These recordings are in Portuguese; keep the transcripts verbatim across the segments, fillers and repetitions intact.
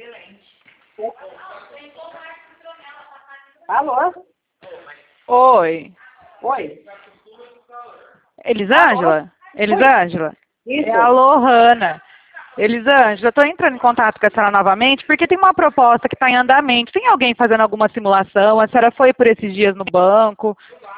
Alô? Oi. Oi. Elisângela? Elisângela? Isso. É a Lohana. Elisângela, eu tô entrando em contato com a senhora novamente porque tem uma proposta que está em andamento. Tem alguém fazendo alguma simulação? A senhora foi por esses dias no banco?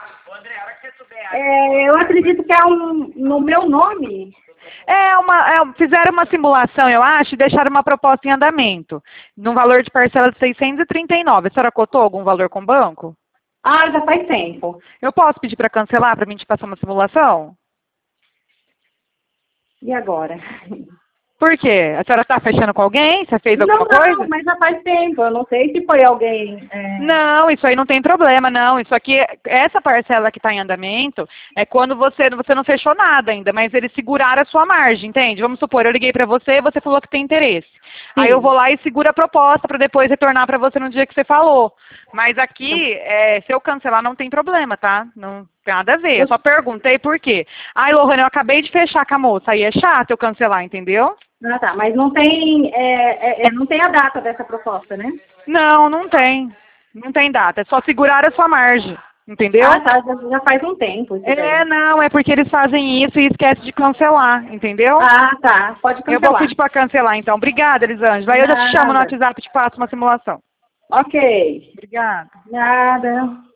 É, eu acredito que é um, no meu nome. É uma, é, fizeram uma simulação, eu acho, e deixaram uma proposta em andamento, num valor de parcela de seiscentos e trinta e nove. A senhora cotou algum valor com o banco? Ah, já faz tempo. Eu posso pedir para cancelar, para mim te passar uma simulação? E agora? Por quê? A senhora está fechando com alguém? Você fez Não, alguma coisa? não, mas já faz tempo. Eu não sei se foi alguém. É... Não, isso aí não tem problema, não. Isso aqui, essa parcela que está em andamento, é quando você, você não fechou nada ainda, mas eles seguraram a sua margem, entende? Vamos supor, eu liguei para você e você falou que tem interesse. Sim. Aí eu vou lá e seguro a proposta para depois retornar para você no dia que você falou. Mas aqui, é, se eu cancelar, não tem problema, tá? Não tem nada a ver. Eu só perguntei por quê. Ai, Lohane, eu acabei de fechar com a moça. Aí é chato eu cancelar, entendeu? Ah, tá. Mas não tem, é, é, é, não tem a data dessa proposta, né? Não, não tem. Não tem data. É só segurar a sua margem. Entendeu? Ah, tá. Já, já faz um tempo isso daí. É, não, é porque eles fazem isso e esquecem de cancelar, entendeu? Ah, tá. Pode Eu vou cancelar. pedir para cancelar, então. Obrigada, Elisângela. Aí eu já te chamo no Nada. WhatsApp e te faço uma simulação. Ok. Obrigada. Nada.